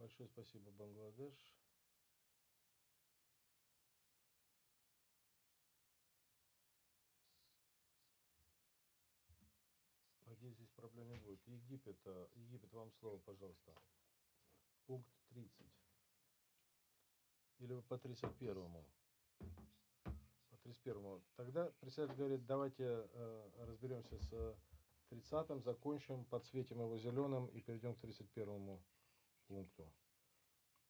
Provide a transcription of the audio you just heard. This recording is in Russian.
Большое спасибо, Бангладеш. Надеюсь, здесь проблем не будет. Египет, вам слово, пожалуйста. Пункт 30. Или вы по 31-му? По 31-му. Тогда председатель говорит, давайте разберемся с 30-м, закончим, подсветим его зеленым и перейдем к 31-му пункту.